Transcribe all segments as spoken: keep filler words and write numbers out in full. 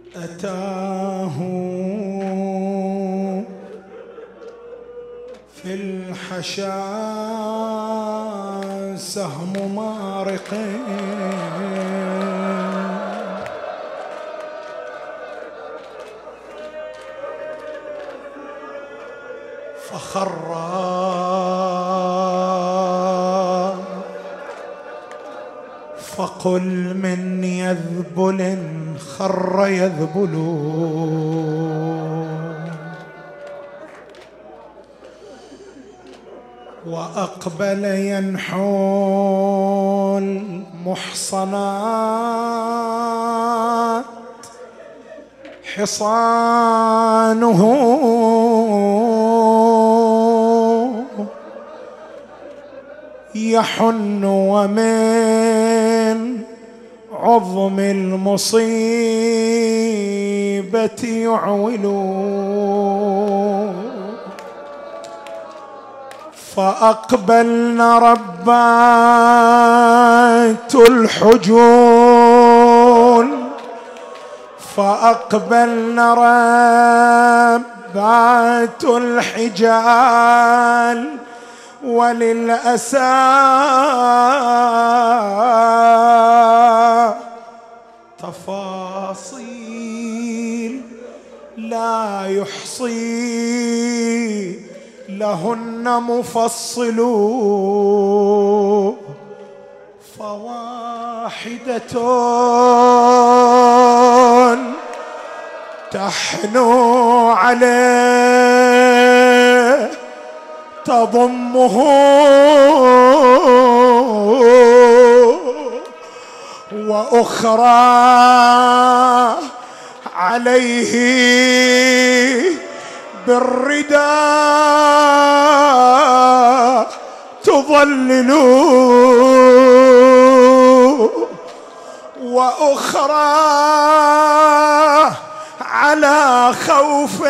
أتاه في الحشا سهم مارق فخر فقل من يذبل خر يذبل وأقبل ينحو المحصنات حصانه يحن ومن عظم المصيبة يعول فأقبلن ربات الحجول فأقبلن ربات الحجال وللأسى تفاصيل لا يحصي لهن مفصل فواحدة تحنو عليه تضمه وأخرى عليه بالرداء تظلل وأخرى على خوف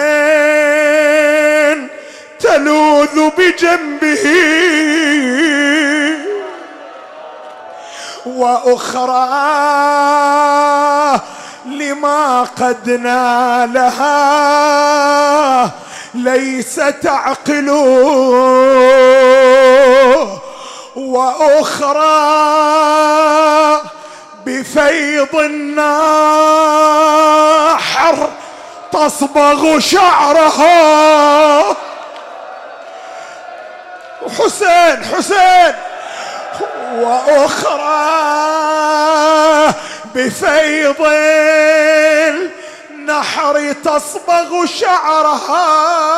تلوذ بجنبه وأخرى لما قد نالها ليس تعقل وأخرى بفيض النحر تصبغ شعرها حسين حسين وأخرى بفيض النحر تصبغ شعرها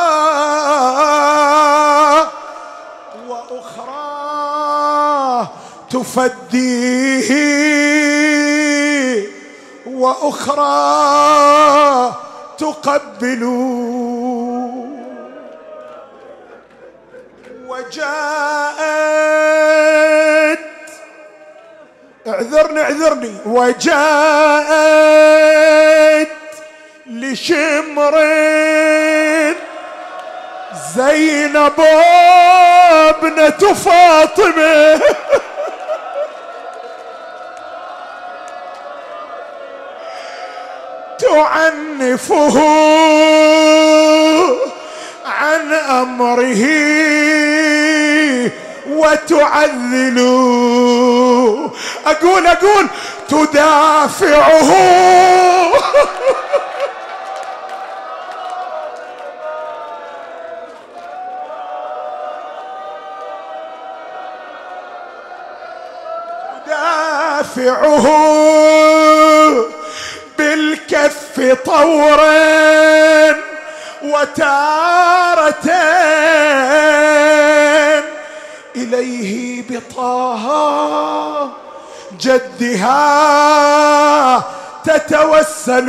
وأخرى تفديه وأخرى تقبل وجاءت اعذرني اعذرني وجاءت لشمر زينب ابنة فاطمة تعنفه عن أمره وتعذل أقول أقول تدافعه تدافعه بالكف طورا وتارة إليه بطه جدها تتوسل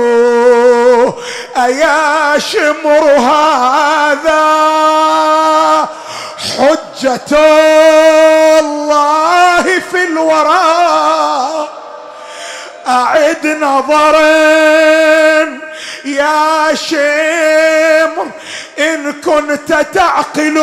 أيا شمر هذا حجة الله في الورى أعد نظرا يا شمر إن كنت تعقل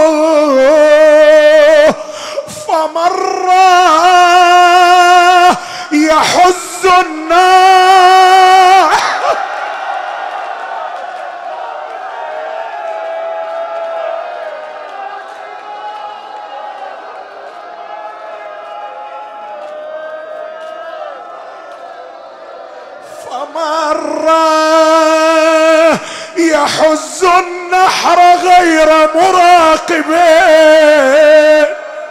فمر يحز النار مرة يحز النحر غير مراقبين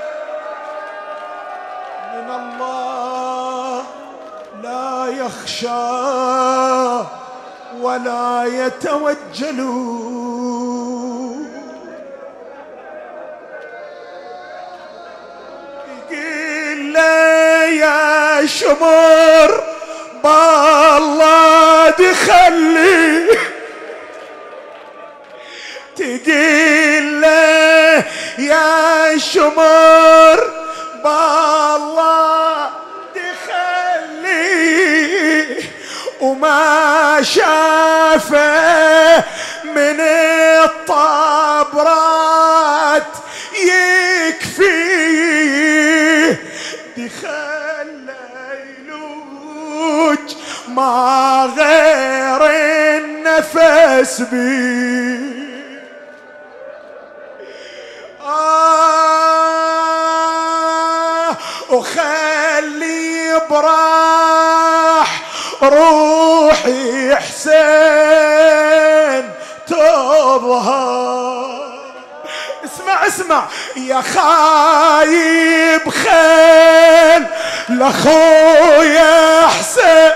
من الله لا يخشى ولا يتوجل. يقول لي يا شمر بالله دخلي، تقول له يا شمر بالله دخلي، وما شافه من الطبرات يكفي، دخل ليلوج ما غير النفس بي. آه وخلي براح روحي حسين تظهر. اسمع اسمع يا خايب خيل لاخويا حسين،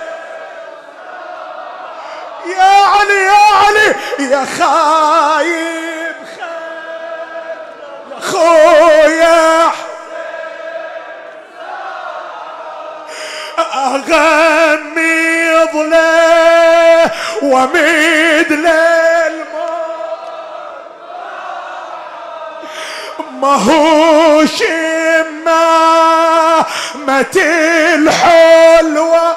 يا علي يا علي يا خايب خيل لاخويا اغمض له وامد للماء، ما هو شمامة الحلوة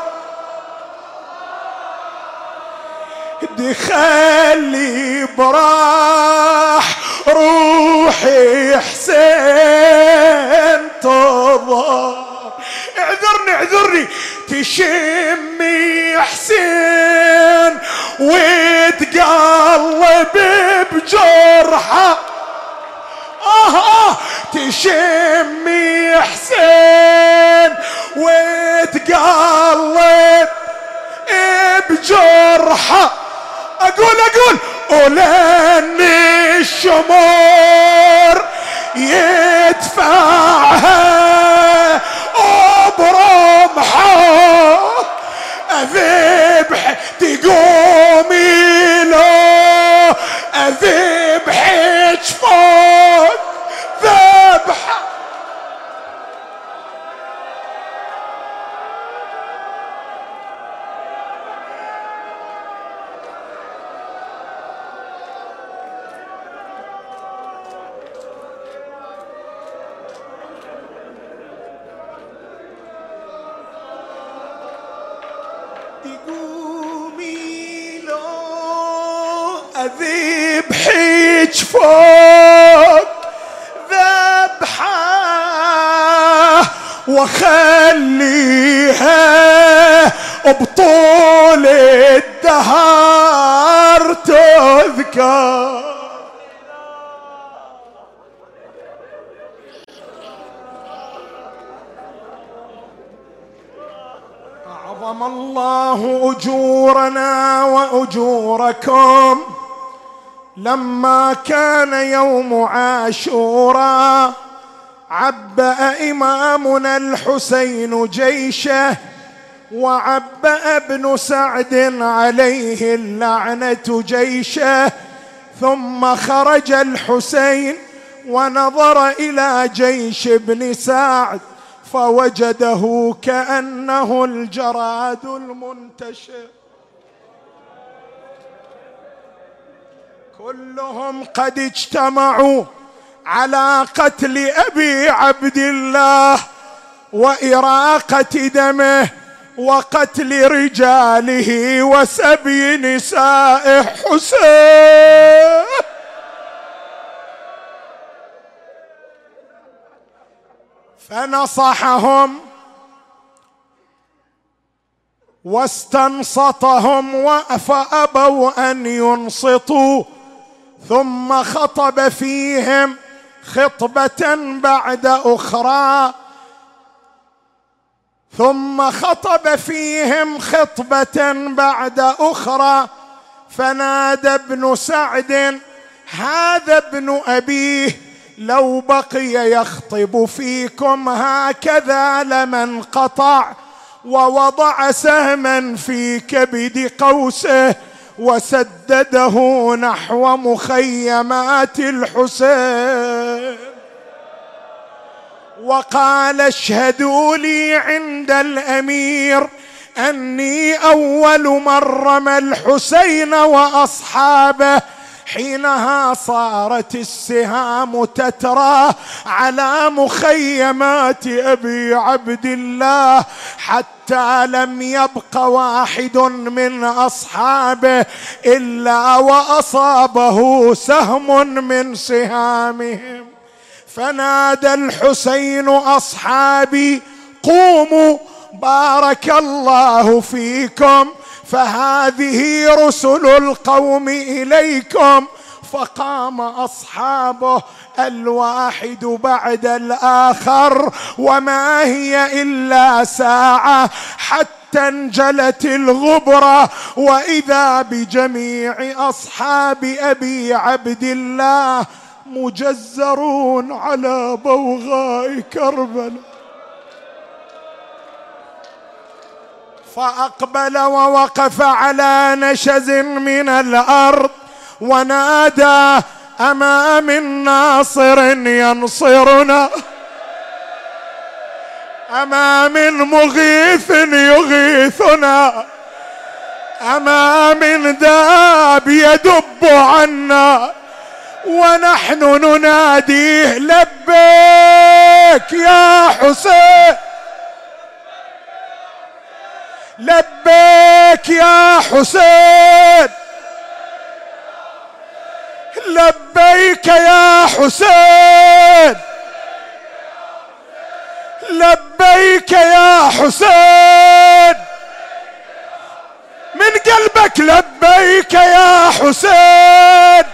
دخلي براح روحي حسين تظهر. اعذرني اعذرني تشمي حسين وتقلب بجرحه، آه آه تشمي حسين وتقلب بجرحه. اقول اقول ولن الشمر يدفعها برمحه، اذبح تقومي له اذبحك فوق ذبحه. تقومي له اذبحك فوق ذبحه، وخليها بطول الدهر تذكر. أعظم الله أجورنا وأجوركم لما كان يوم عاشوراء عبأ إمامنا الحسين جيشه، وعبأ ابن سعد عليه اللعنة جيشه، ثم خرج الحسين ونظر إلى جيش ابن سعد فوجده كأنه الجراد المنتشر، كلهم قد اجتمعوا على قتل أبي عبد الله وإراقة دمه وقتل رجاله وسبي نساء حسين. فنصحهم واستنصتهم فأبوا أن ينصتوا، ثم خطب فيهم خطبة بعد أخرى ثم خطب فيهم خطبة بعد أخرى، فنادى ابن سعد: هذا ابن أبيه لو بقي يخطب فيكم هكذا لما انقطع، ووضع سهما في كبد قوسه وسدده نحو مخيمات الحسين، وقال: اشهدوا لي عند الأمير أني أول من رمى الحسين وأصحابه. حينها صارت السهام تترى على مخيمات أبي عبد الله، حتى لم يبق واحد من أصحابه إلا وأصابه سهم من سهامهم. فنادى الحسين: أصحابي قوموا، بارك الله فيكم، فهذه رسل القوم إليكم. فقام أصحابه الواحد بعد الآخر، وما هي إلا ساعة حتى انجلت الغبرة، وإذا بجميع أصحاب أبي عبد الله مجزرون على بوغاء كربلاء. فأقبل ووقف على نشز من الأرض ونادى: أما من ناصر ينصرنا؟ أما من مغيث يغيثنا؟ أما من داب يدب عنا ونحن نناديه لبيك يا حسين، لبيك يا حسين، لبيك يا حسين، لبيك يا حسين، من قلبك لبيك يا حسين.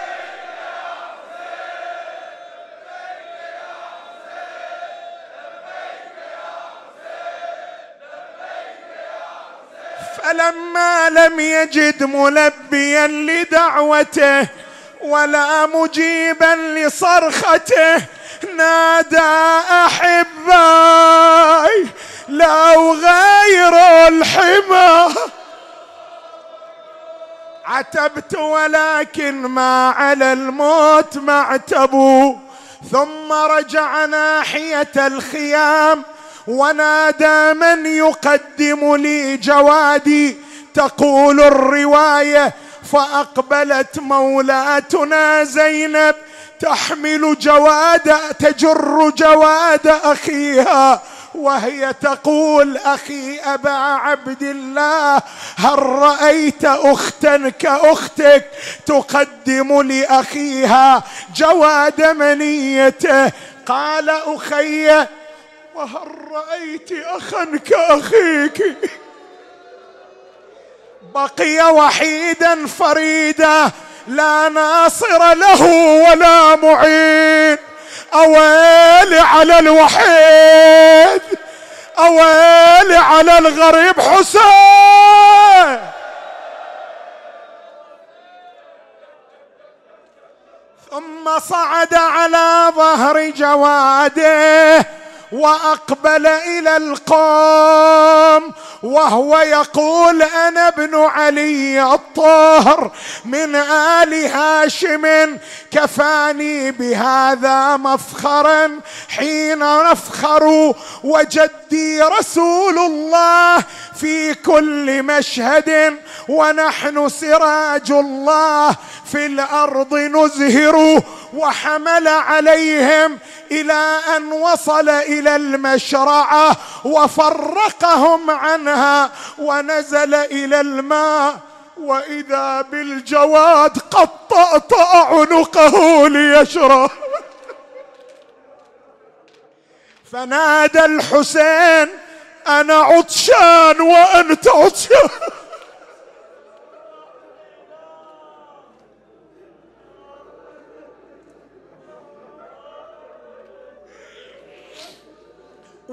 فلما لم يجد ملبيا لدعوته ولا مجيبا لصرخته نادى: أحباي لو غير الحمى عتبت، ولكن ما على الموت معتبوا. ثم رجع ناحية الخيام ونادى: من يقدم لي جوادي؟ تقول الرواية: فأقبلت مولاتنا زينب تحمل جواد تجر جواد أخيها، وهي تقول: أخي أبا عبد الله، هل رأيت أختا كأختك تقدم لأخيها جواد منيته؟ قال: أخي، وهل رأيت أخا كأخيك؟ بقي وحيدا فريدا لا ناصر له ولا معين. أويلي على الوحيد، أويلي على الغريب حسين. ثم صعد على ظهر جواده وأقبل إلى القوم وهو يقول: أنا ابن علي الطاهر من آل هاشم، كفاني بهذا مفخرا حين نفخر، وجدي رسول الله في كل مشهد، ونحن سراج الله في الأرض نزهر. وحمل عليهم إلى أن وصل إلى المشرعة وفرقهم عنها ونزل إلى الماء، وإذا بالجواد قد طأطأ عنقه ليشرب. فنادى الحسين: أنا عطشان وأنت عطشان.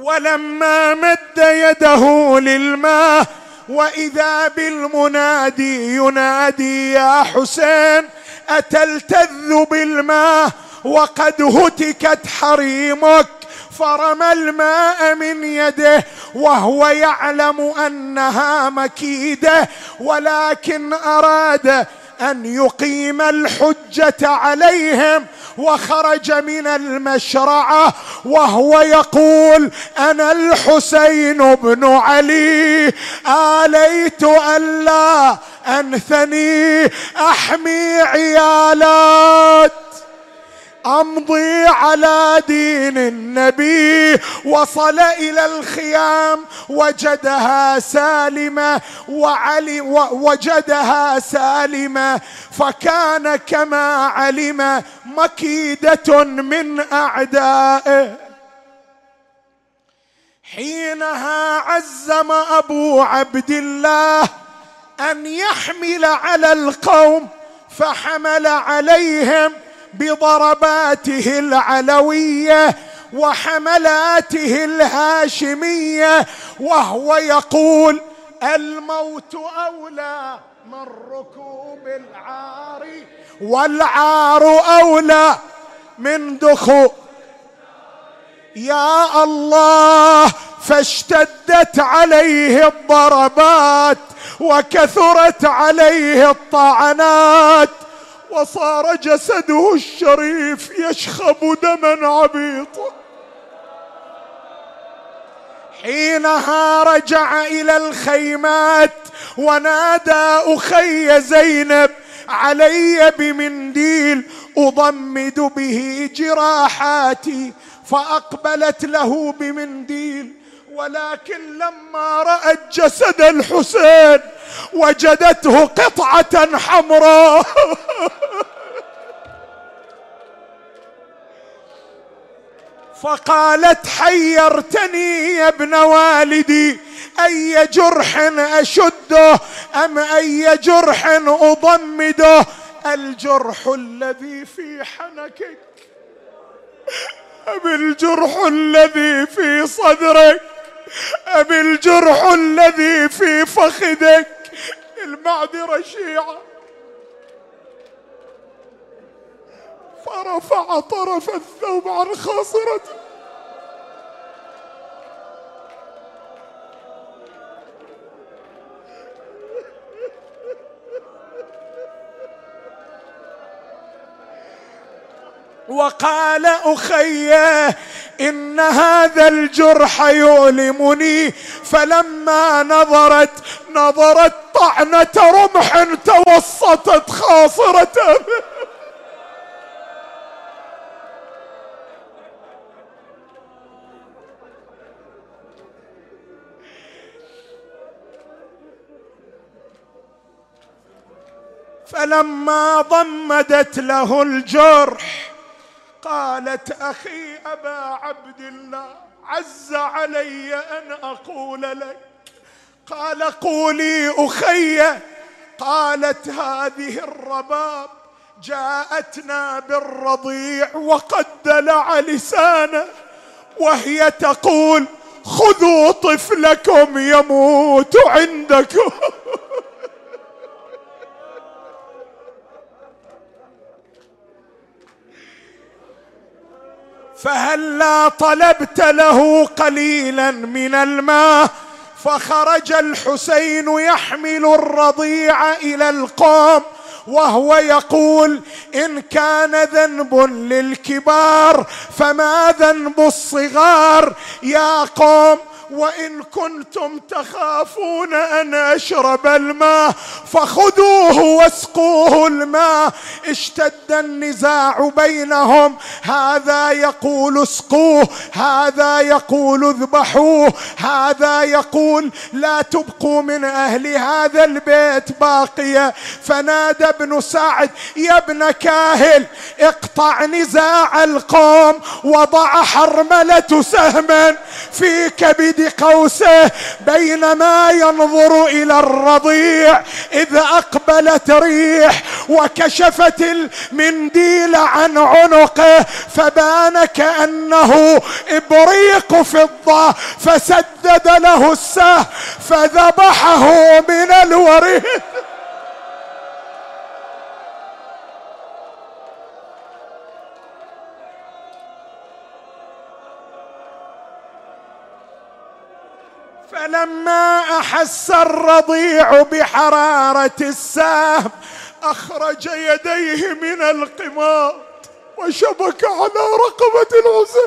ولما مد يده للماء وإذا بالمنادي ينادي يا حسين أتلتذ بالماء وقد هتكت حريمك، فرمى الماء من يده وهو يعلم أنها مكيدة، ولكن أراد أن يقيم الحجة عليهم، وخرج من المشرعة وهو يقول أنا الحسين بن علي، آليت ألا أنثني أحمي عيالات أمضي على دين النبي. وصل إلى الخيام وجدها سالمة وعلي وجدها سالمة فكان كما علم مكيدة من أعدائه. حينها عزم أبو عبد الله أن يحمل على القوم، فحمل عليهم بضرباته العلوية وحملاته الهاشمية، وهو يقول الموت أولى من ركوب العار، والعار أولى من دخول. يا الله، فاشتدت عليه الضربات وكثرت عليه الطعنات، وصار جسده الشريف يشخب دما عبيطا. حينها رجع إلى الخيمات ونادى أخي زينب علي بمنديل أضمد به جراحاتي، فأقبلت له بمنديل، ولكن لما رأت جسد الحسين وجدته قطعة حمراء فقالت حيرتني يا ابن والدي، أي جرح أشده أم أي جرح أضمده؟ الجرح الذي في حنكك أم الجرح الذي في صدرك أم الجرح الذي في فخذك؟ المعذرة شيعة. فرفع طرف الثوب عن خاصرته وقال أخي إن هذا الجرح يؤلمني. فلما نظرت نظرت طعنة رمح توسطت خاصرته فلما ضمدت له الجرح قالت أخي أبا عبد الله عز علي أن أقول لك. قال قولي أخي. قالت هذه الرباب جاءتنا بالرضيع وقد دلع لسانه، وهي تقول خذوا طفلكم يموت عندكم. فهلا طلبت له قليلا من الماء؟ فخرج الحسين يحمل الرضيع إلى القوم وهو يقول إن كان ذنب للكبار فما ذنب الصغار؟ يا قوم وإن كنتم تخافون أن أشرب الماء فخذوه واسقوه الماء. اشتد النزاع بينهم، هذا يقول اسقوه، هذا يقول اذبحوه، هذا يقول لا تبقوا من أهل هذا البيت باقية. فنادى ابن سعد يا ابن كاهل اقطع نزاع القوم، وضع حرملة سهما في كبد قوسه بينما ينظر إلى الرضيع إذ أقبلت ريح وكشفت المنديل عن عنقه فبان كأنه إبريق فضة، فسدد له السهم فذبحه من الوريد. فلما أحس الرضيع بحرارة السهم أخرج يديه من القماط وشبك على رقبة الحسين.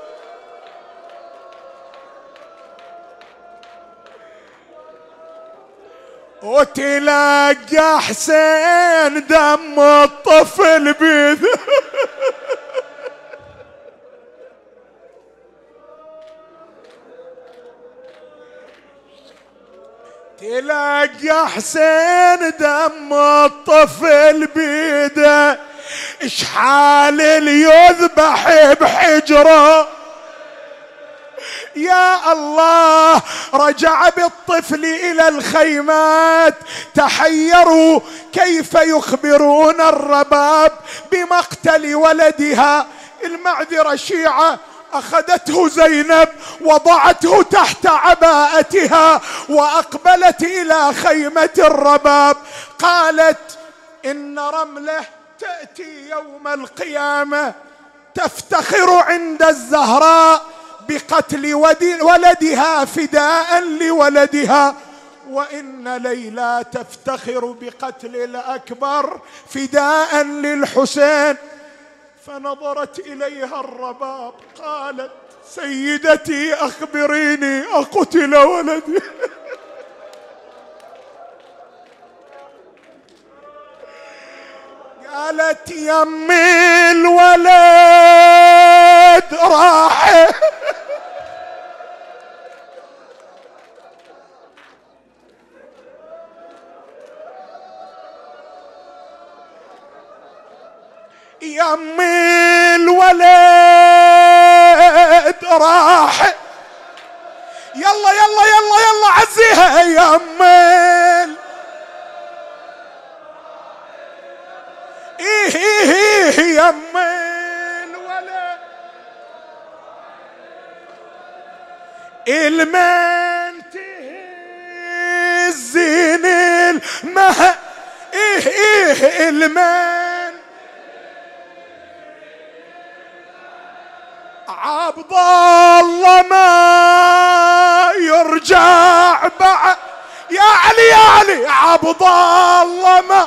وتلاقى حسين دم الطفل بيده. تلاقى حسين دم الطفل بيده، اشحال ليذبح بحجره. يا الله، رجع بالطفل إلى الخيمات، تحيروا كيف يخبرون الرباب بمقتل ولدها. المعذرة شيعة، أخذته زينب وضعته تحت عباءتها وأقبلت إلى خيمة الرباب. قالت إن رملة تأتي يوم القيامة تفتخر عند الزهراء بقتل ولدها فداء لولدها، وإن ليلى تفتخر بقتل الأكبر فداء للحسين. فنظرت إليها الرباب قالت سيدتي أخبريني أقتل ولدي؟ قالت يمي الولد راح. يمي الولد راح، يلا يلا يلا يلا عزيها يمي. ايه ايه ايه يمي الولد، المن تهزين المه، ايه ايه المن عبد الله ما يرجع بعد. يا علي يا علي، عبد الله ما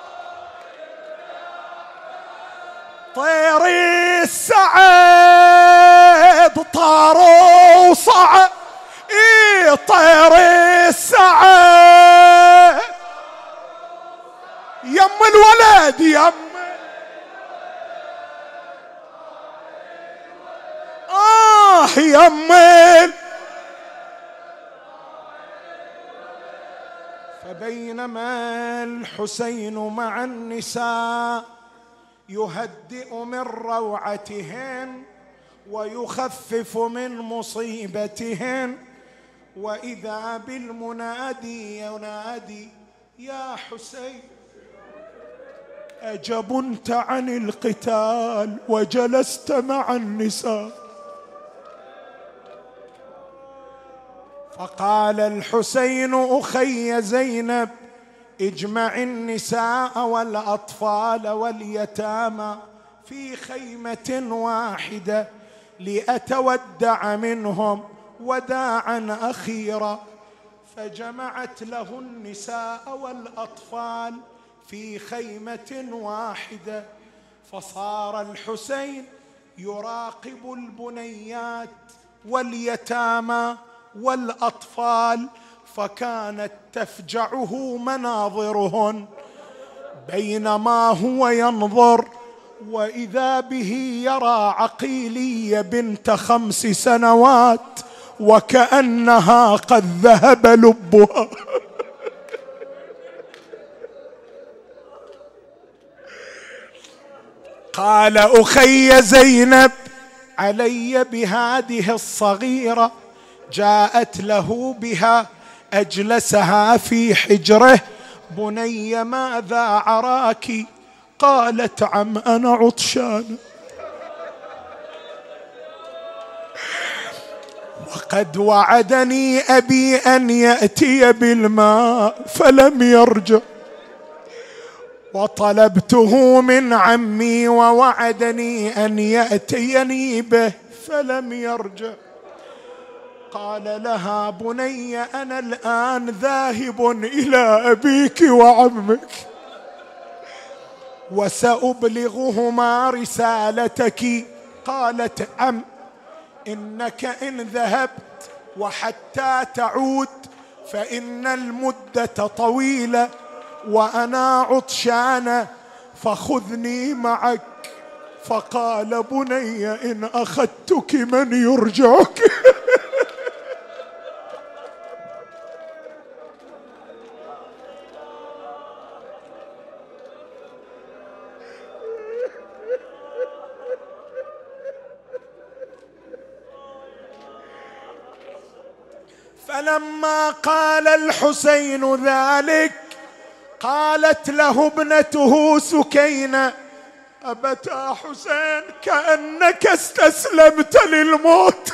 طير السعد طار وصعد. ايه طير السعد يم الولد يم آه يمين. فبينما الحسين مع النساء يهدئ من روعتهن ويخفف من مصيبتهن، وإذا بالمنادي ينادي يا حسين أجبنت عن القتال وجلست مع النساء. فقال الحسين أخي زينب اجمع النساء والأطفال واليتامى في خيمة واحدة لأتودع منهم وداعا أخيرا. فجمعت له النساء والأطفال في خيمة واحدة، فصار الحسين يراقب البنيات واليتامى والأطفال، فكانت تفجعه مناظرهن. بينما هو ينظر وإذا به يرى عقيلية بنت خمس سنوات وكأنها قد ذهب لبها. قال أخي زينب علي بهذه الصغيرة. جاءت له بها أجلسها في حجره بني ماذا عراك؟ قالت عم أنا عطشان، وقد وعدني أبي أن يأتي بالماء فلم يرجع، وطلبته من عمي ووعدني أن يأتيني به فلم يرجع. قال لها بني أنا الآن ذاهب إلى أبيك وعمك وسأبلغهما رسالتك. قالت عم إنك إن ذهبت وحتى تعود فإن المدة طويلة وأنا عطشانة فخذني معك. فقال بني إن أخذتك من يرجعك؟ فلما قال الحسين ذلك قالت له ابنته سكينة أبتا حسين كأنك استسلمت للموت.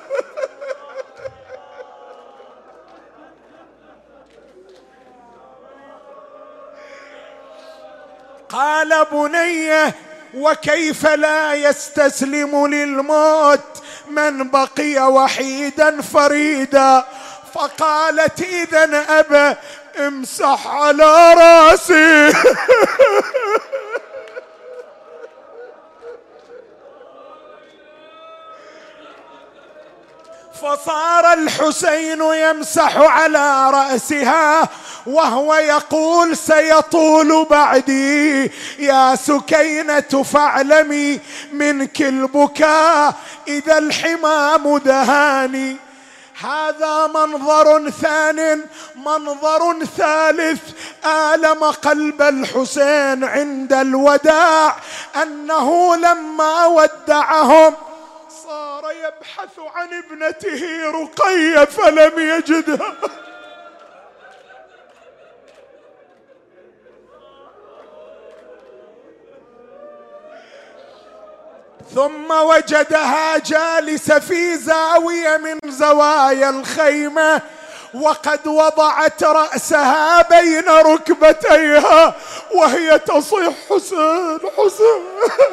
قال بني وكيف لا يستسلم للموت من بقي وحيدا فريدا؟ فقالت إذن أبا امسح على راسي. فصار الحسين يمسح على رأسها وهو يقول سيطول بعدي يا سكينة فاعلمي منك البكاء إذا الحمام دهاني. هذا منظر ثان. منظر ثالث آلم قلب الحسين عند الوداع أنه لما ودعهم صار يبحث عن ابنته رقية فلم يجدها، ثم وجدها جالسة في زاوية من زوايا الخيمة وقد وضعت رأسها بين ركبتيها وهي تصيح حسين حسين.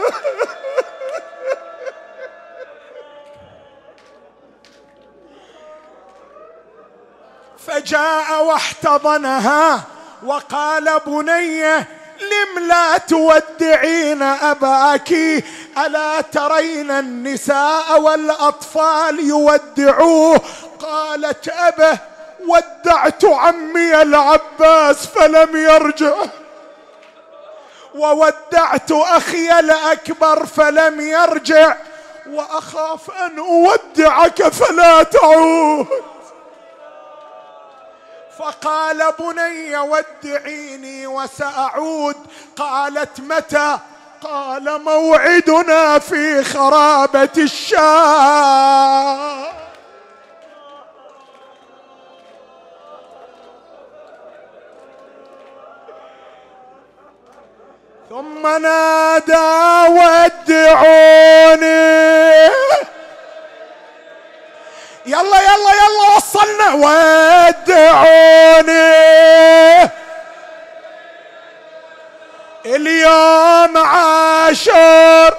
فجاء واحتضنها وقال بني لم لا تودعين أباك؟ ألا ترين النساء والأطفال يودعوه؟ قالت أبه ودعت عمي العباس فلم يرجع، وودعت أخي الأكبر فلم يرجع، وأخاف أن أودعك فلا تعود. فقال بني ودعيني وسأعود. قالت متى؟ قال موعدنا في خرابة الشام. ثم نادى ودعوني. يلا يلا يلا وصلنا. ودعوني اليوم عاشر،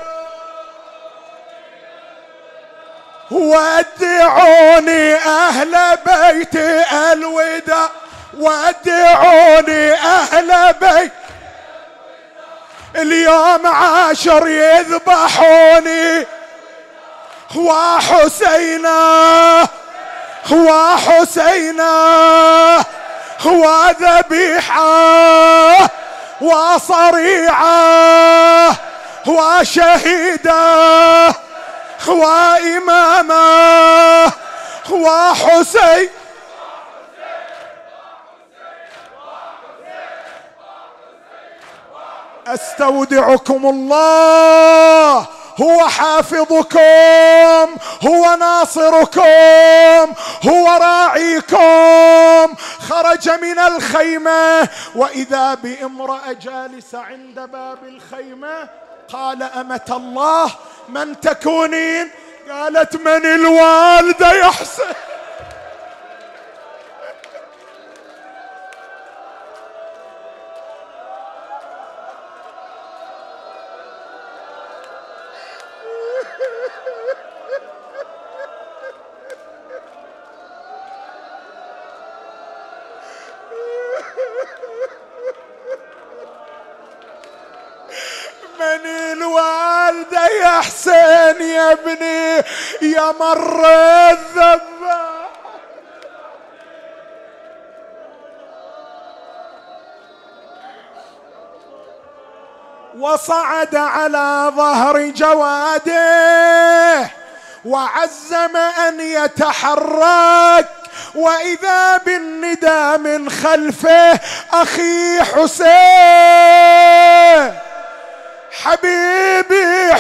ودعوني أهل بيت الوداع، ودعوني أهل بيت اليوم عاشر يذبحوني. وحسينا وحسينا وذبيحة وصريعة وشهيدة وإمامة وحسين. أستودعكم الله هو حافظكم، هو ناصركم، هو راعيكم. خرج من الخيمة وإذا بامرأة جالسة عند باب الخيمة. قال أمة الله من تكونين؟ قالت من الوالدة يا حسين. من الوالدة يا حسين يا ابني يا مر الذبح. وصعد على ظهر جواده وعزم أن يتحرك، وإذا بالندى من خلفه أخي حسين حبيبي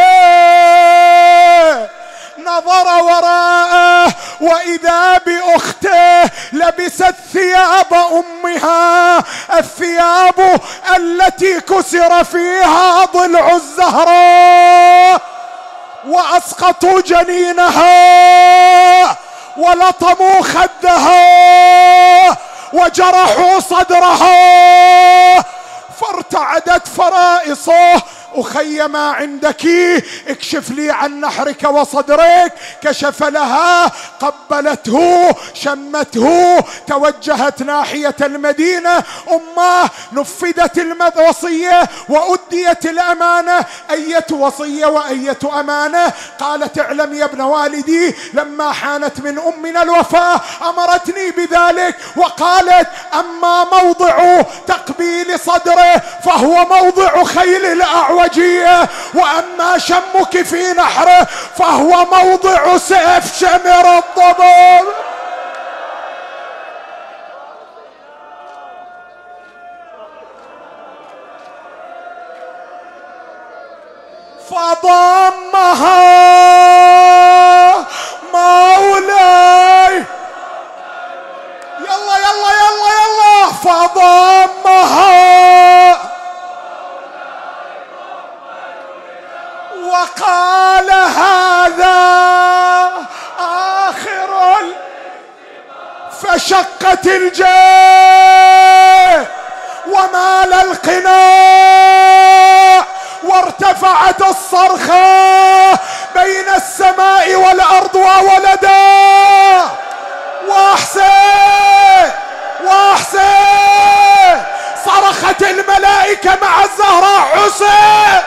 حسين. نظر وراءه وإذا بأخته لبست ثياب أمها، الثياب التي كسر فيها ضلع الزهراء، وأسقطوا جنينها ولطموا خدها وجرحوا صدرها، فارتعدت فرائصه. أخي ما عندك؟ اكشف لي عن نحرك وصدرك. كشف لها، قبلته، شمته، توجهت ناحية المدينة. أمه نفذت الوصية وأديت الأمانة. أية وصية وأية أمانة؟ قالت اعلم يا ابن والدي لما حانت من أمنا الوفاة أمرتني بذلك وقالت أما موضع تقبيل صدره فهو موضع خيل الأعوجية، وأما شمك في نحره فهو موضع سيف شمر الضباب. فضمها مولاي، يلا يلا يلا يلا، فضمها وقال هذا آخر. فشقت الجيش ومال القناع وارتفعت الصرخة بين السماء والأرض وولدا. وحسين وحسين صرخت الملائكة مع الزهراء حسين.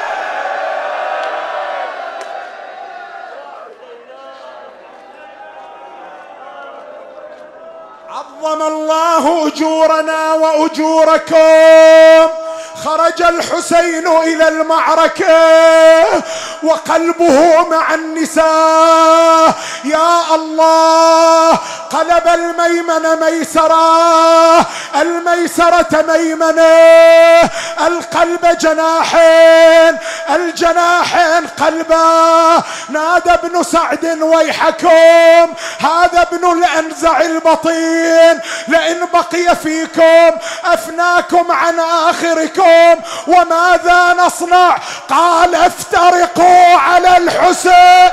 عظم الله أجورنا وأجوركم. خرج الحسين إلى المعركة وقلبه مع النساء. يا الله، قلب الميمنة ميسرة، الميسرة ميمنة، القلب جناحين، الجناحين قلبا. نادى ابن سعد ويحكم هذا ابن الأنزع البطين، لئن بقي فيكم أفناكم عن آخركم، وماذا نصنع؟ قال افترقوا على الحسين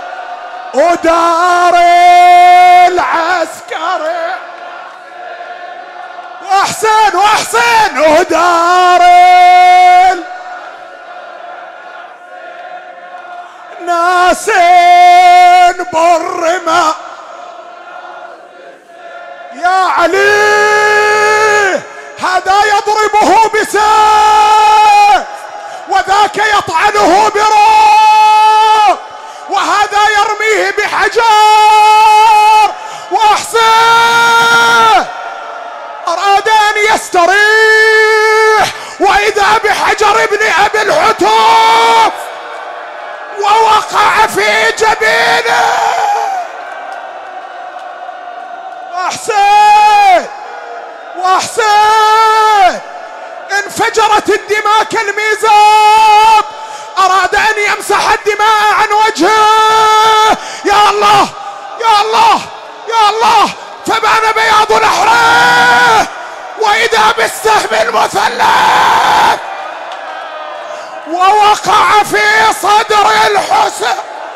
ودار العسكر. وأحسن وأحسن ودار ناسين بالرماء. يا علي، هذا يضربه بسيف وذاك يطعنه برمح وهذا يرميه بحجر. وأحسن أراد أن يستريح وإذا بحجر ابن أبي الحتوف ووقع في جبينه. وأحسن وأحسن انفجرت الدماء كالميزاب. أراد أن يمسح الدماء عن وجهه. يا الله يا الله يا بان بياض نحره وإذا بالسهم المثلث ووقع في صدر الحسين.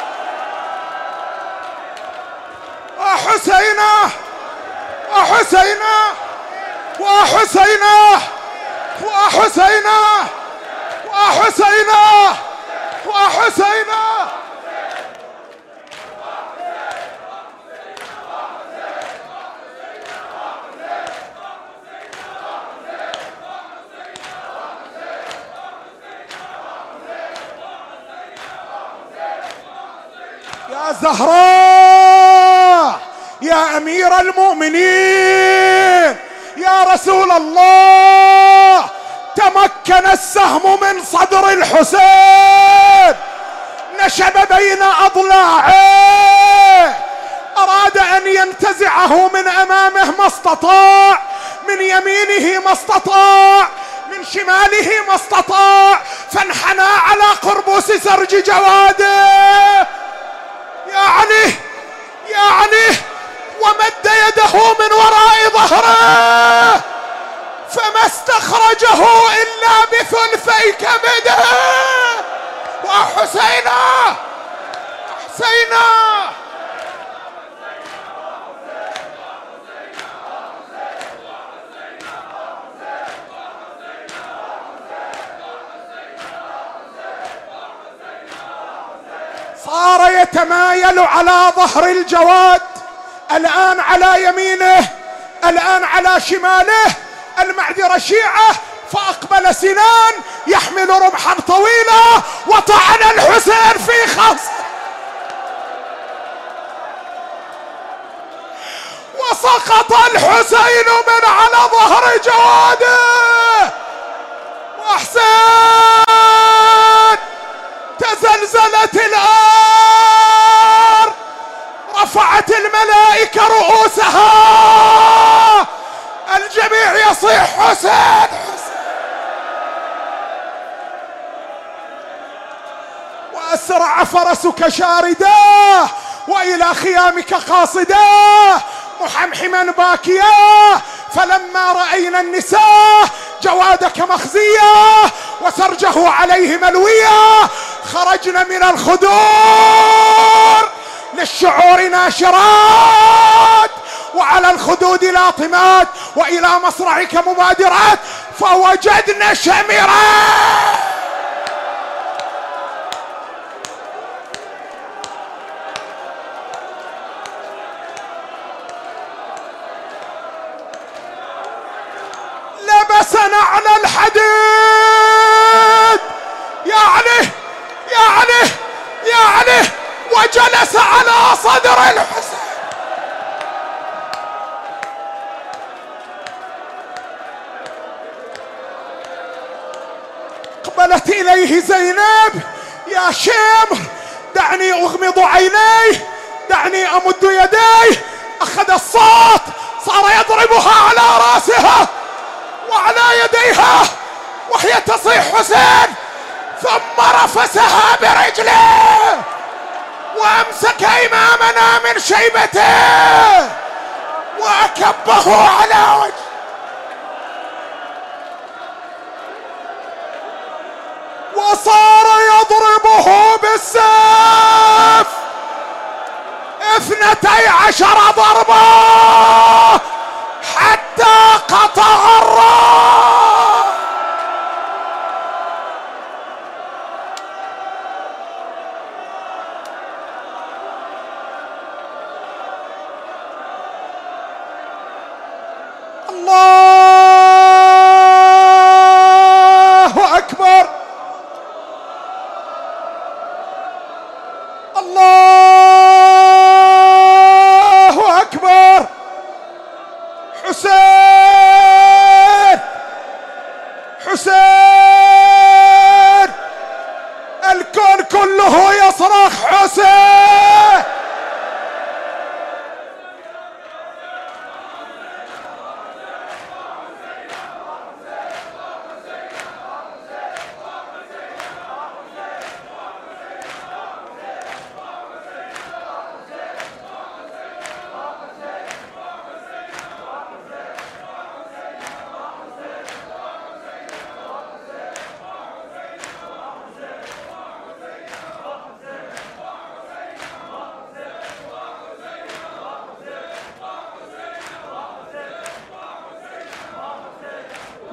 وحسينه وحسينه وحسينه وحسينه وحسينه وحسينه. يا زهراء يا أمير المؤمنين يا رسول الله، تمكن السهم من صدر الحسين، نشب بين أضلاعه، أراد أن ينتزعه من أمامه ما استطاع، من يمينه ما استطاع، من شماله ما استطاع، فانحنى على قربوس سرج جواده يعني يعني ومد يده من وراء ظهره فما استخرجه إلا بثلثي كبده. وحسينا حسينا صار يتمايل على ظهر الجواد، الآن على يمينه، الآن على شماله، المعذرة شيعة، فأقبل سنان يحمل رمحا طويلا وطعن الحسين في خصره وسقط الحسين من على ظهر جواده. وحسين تزلزلت الأرض، رفعت الملائكة رؤوسها، الجميع يصيح حسين حسين. وأسرع فرسك شارداه وإلى خيامك قاصداه محمحما باكياه، فلما رأينا النساء جوادك مخزية وسرجه عليه ملوية خرجنا من الخدور للشعور ناشرات وعلى الخدود لاطمات وإلى مصرعك مبادرات فوجدنا شمرات. لبسنا على الحديد يعني يعني يعني وجلس على صدر الحسين. اقبلت إليه زينب: يا شمر دعني أغمض عيني، دعني أمد يدي. أخذ الصوت صار يضربها على رأسها وعلى يديها وهي تصيح حسين، ثم رفسها برجله وأمسك إمامنا من شيبته وأكبه على وجهه وصار يضربه بالسيف اثنتي عشر ضربة حتى قطع الراس. الله أكبر، الله أكبر. حسين حسين، الكون كله يصرخ حسين.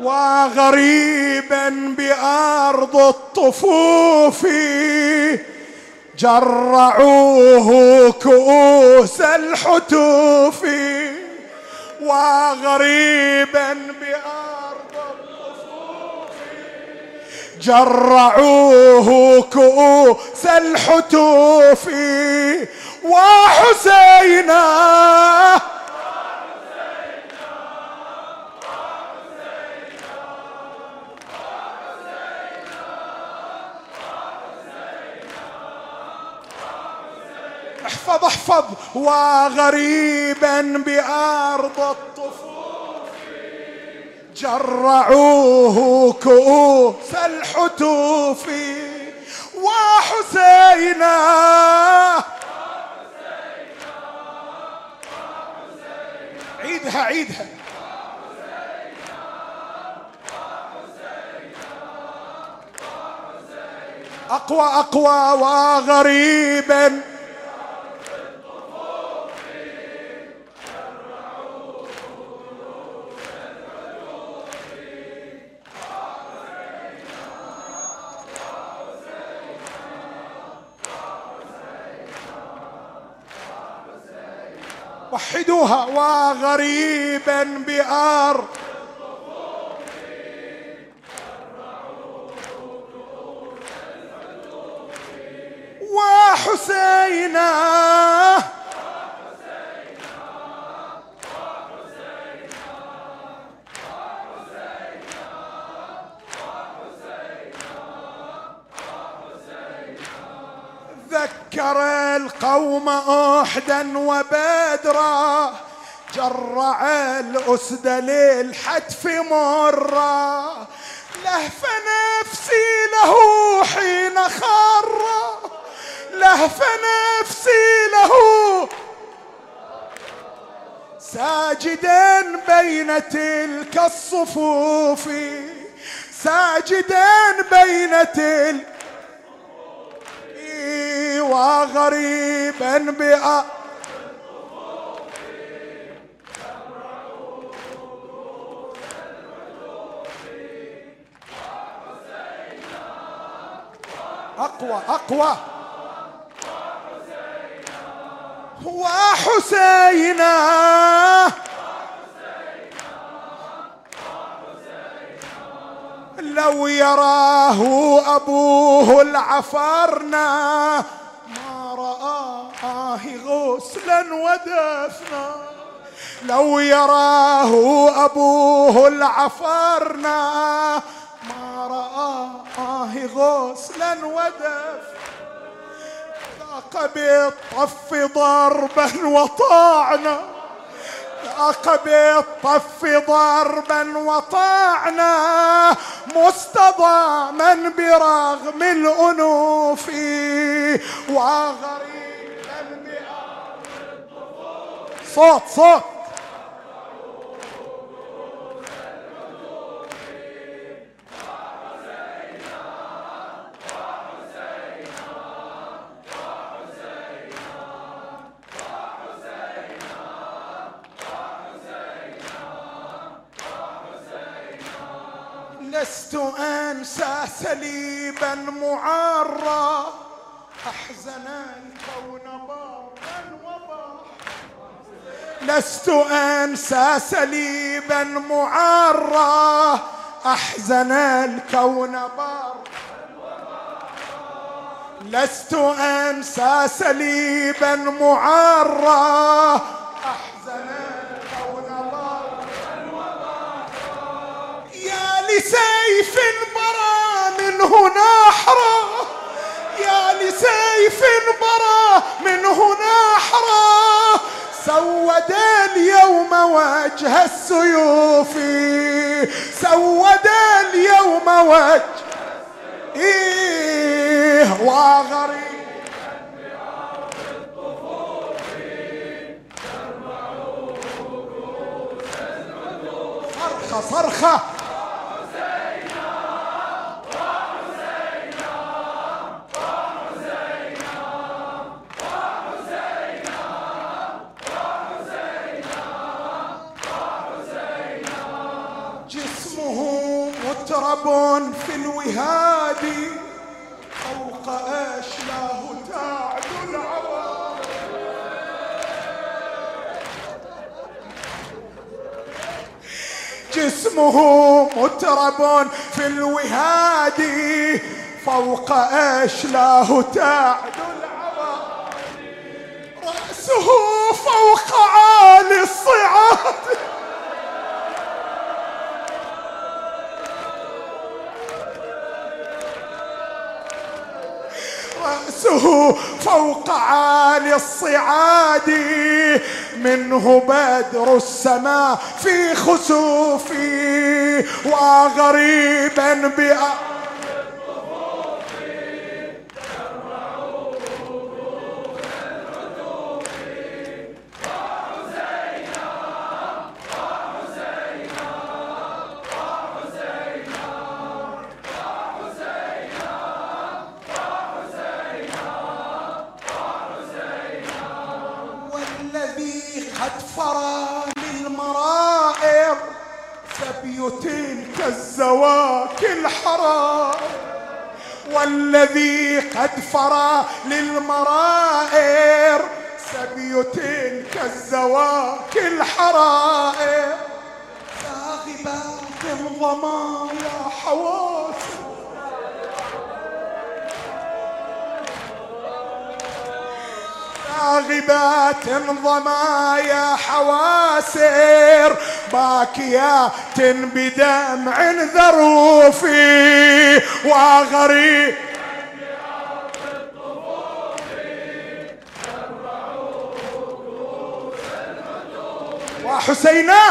وغريبا بأرض الطفوف جرعوه كؤوس الحتوف. وغريبا بأرض الطفوف جرعوه كؤوس الحتوف. وحسينا احفظ احفظ. وغريبا بأرض الطفوف جرعوه كؤوس الحتوف. وحسينا عيدها عيدها. أقوى أقوى. وغريبا وحدوها. وغريبا بأرض وحسينا ذكر القوم أحدا وبدرا جرع الأسد للحتف مرا. لهف نفسي له حين خر لهف نفسي له ساجدا بين تلك الصفوف ساجدا بين تلك. وغريبا بأ أقوى أقوى. وحسينا لو يراه أبوه العفرنا ما رآه غسلا ودفنا. لو يراه أبوه العفرنا ما رآه غسلا ودفنا. ذاق بالطف ضربا وطعنا ذاق بالطف ضربا وطعنا مستضاما برغم الأنوف. وغريبا بأرض الطفوف صوت صوت. لست أنسى سليبا معرى أحزن الكون بارا وبحرا. لست أنسى سليبا معرى أحزن الكون بارا وبحرا. لست أنسى سليبا معرى أحزن الكون بارا وبحرا. يا لسيف برا منه نحرا يا لسيف برا منه نحرا. سود اليوم وجه السيوف سود اليوم وجه إيه. وغريب بأرض الطفوف جرعوه كؤوس الحتوف. صرخة صرخة. جسمه مترب في الوهاد فوق أشلاه تعد العوى. جسمه مترب في الوهاد فوق أشلاه تعد العوى. رأسه فوق عالي الصعاد رأسه فوق عالي الصعاد. منه بدر السماء في خسوفي وغريبا بأرض الطفوف ترمع ركوب الهتوف. وحسينا وحسينا وحسينا والذي قد فرى للمرائر سبي تلك الزواكي الحرائر. والذي قد فرى للمرائر سبي تلك الزواكي الحرائر. ذاغبات ضمايا حواسر ذاغبات ضمايا حواسر باكيات بدمع ذروفي وغريب بأرض الطفوف ترمع رؤوس الهتوف. وحسينا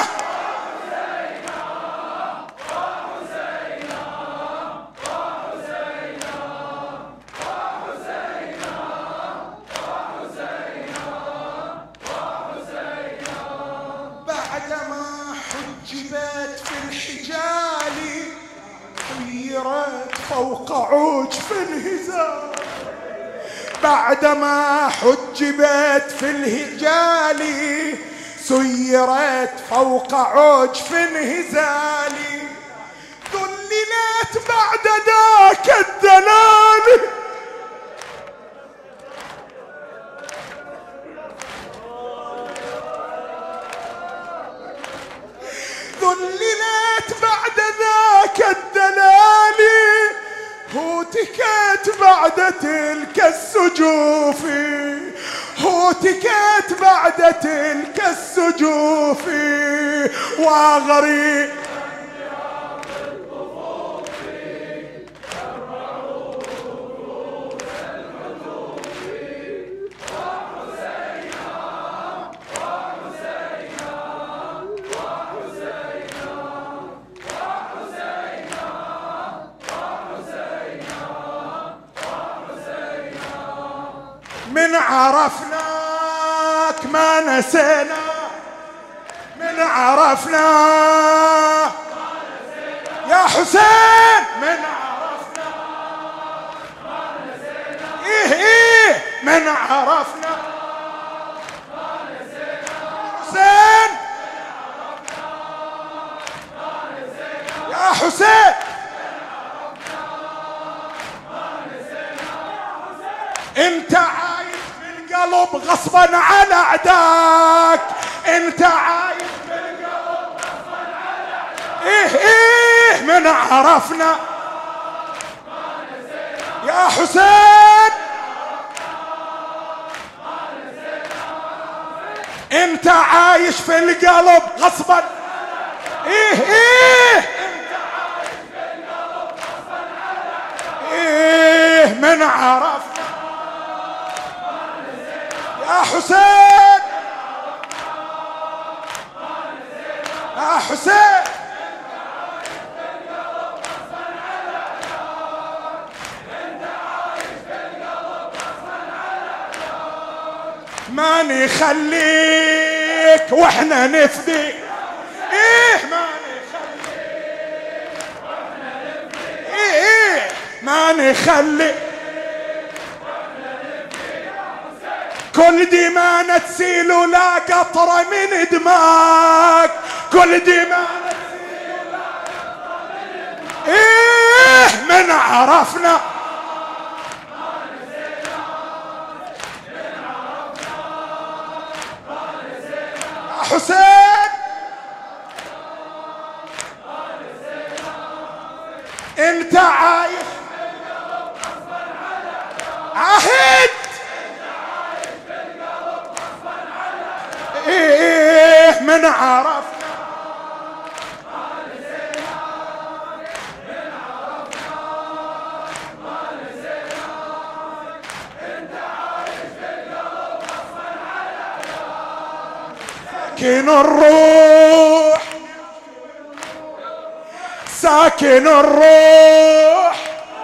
فوق عجف الهزال. بعدما حجبت في الهجال سيرت فوق عجف الهزال. ذللت بعد ذاك الدلال ذللت بعد ذاك الدلال. هوتكت بعد تلك السجوف هوتكت بعد تلك السجوف وغريب من عرفناك ما نسينا من عرفنا يا حسين من عرفنا ما نسينا. إيه إيه من عرفنا ما نسينا. حسين يا حسين انت عايش بالقلب غصبا على اعداك. انت عايش بالقلب غصبا على اعداك. ايه ايه من عرفنا يا حسين انت عايش في القلب غصبا. ايه ايه انت عايش في القلب غصبا على اعداك. ايه من عرفنا يا حسين يا حسين ما نخليك واحنا نفدي. ايه ما نخليك واحنا نفدي. ايه ايه ما نخليك كل دماء تسيل لا قطرة من دماك. كل دماء تسيل لا قطرة من دماك. عرفنا حسين انت عايش عهد ايه من عرفنا ساكن الروح ساكن الروح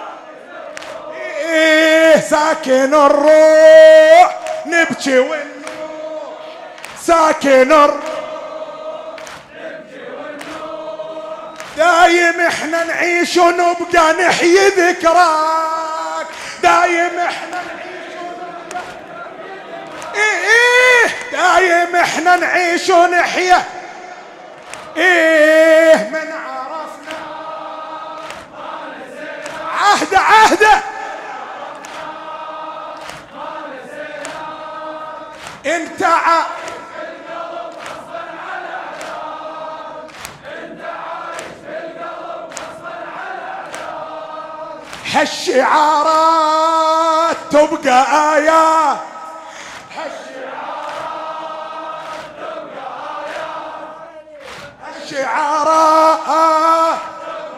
ايه ساكن الروح نبكي ونروح ساكن الروح نبكي ونروح دايم احنا نعيش ونبقى نحيي ذكراك دايم احنا نعيش ونبقى ايه ايه دايم احنا نعيش ونحيا ايه من عرفنا عهد عهد انت عايش في القلب غصبا على عذاب انت عايش في القلب غصبا على عذاب هالشعارات تبقى آيات شعارات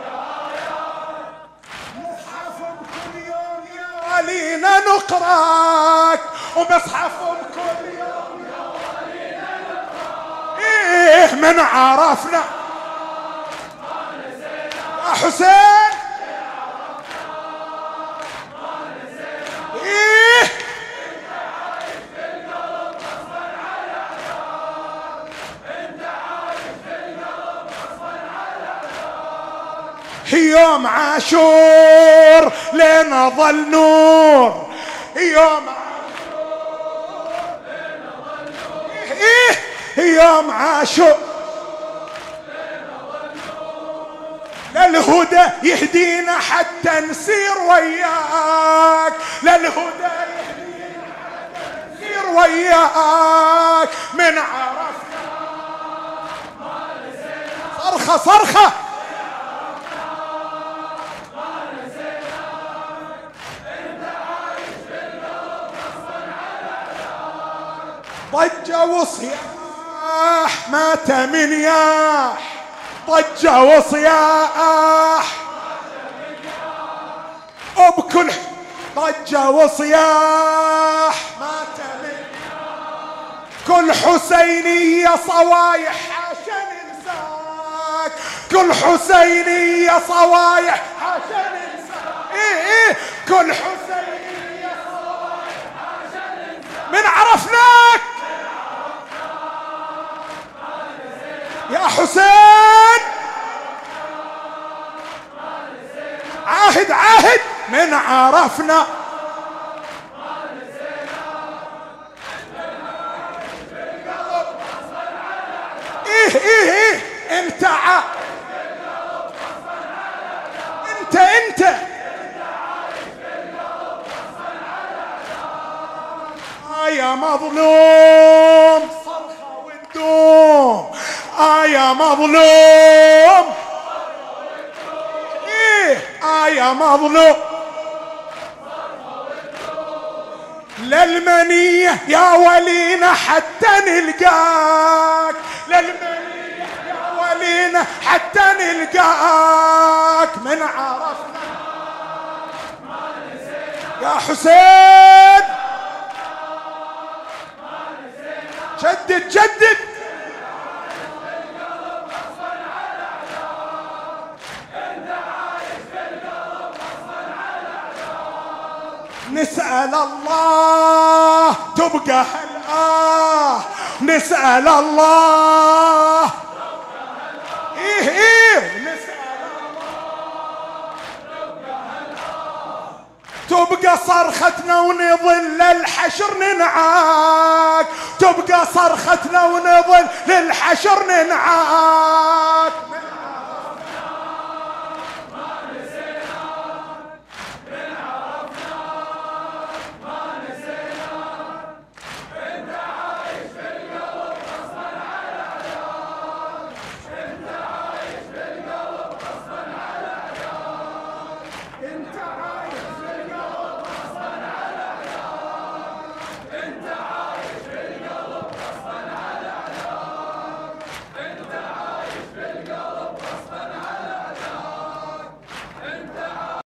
مصحف بكل يوم يا ولينا نقراك ومصحف بكل يوم يا ولينا نقراك ايه من عرفنا يا حسين ايه يوم عاشور لنا ظل نور يوم عاشور لنا ظل نور إيه يوم عاشور لنا ظل نور للهدى يهدينا حتى نسير وياك للهدى يهدينا حتى نسير وياك من عرفنا صرخة صرخة ضجة وصياح مات من ياح ضجة وصياح وبكل ضجة وصياح مات من كل حسينية صوايح حاشا ننساك كل حسينية صوايح حاشا ننساك ايه ايه كل حسينية صوايح حاشا ننساك من عرفناك يا حسين عاهد عاهد من عرفنا ايه ايه ايه انت ع... انت انت آه يا مظلوم صرخة وندوم آه يا مظلوم ايه آه يا مظلوم للمنية يا ولينا حتى نلقاك للمنية يا ولينا حتى نلقاك من عرفنا يا حسين جدد جدد نسأل الله تبقى هالآه نسأل الله إيه إيه نسأل الله تبقى صرختنا ونظل الحشر ننعاك تبقى صرختنا ونظل للحشر ننعاك انتهى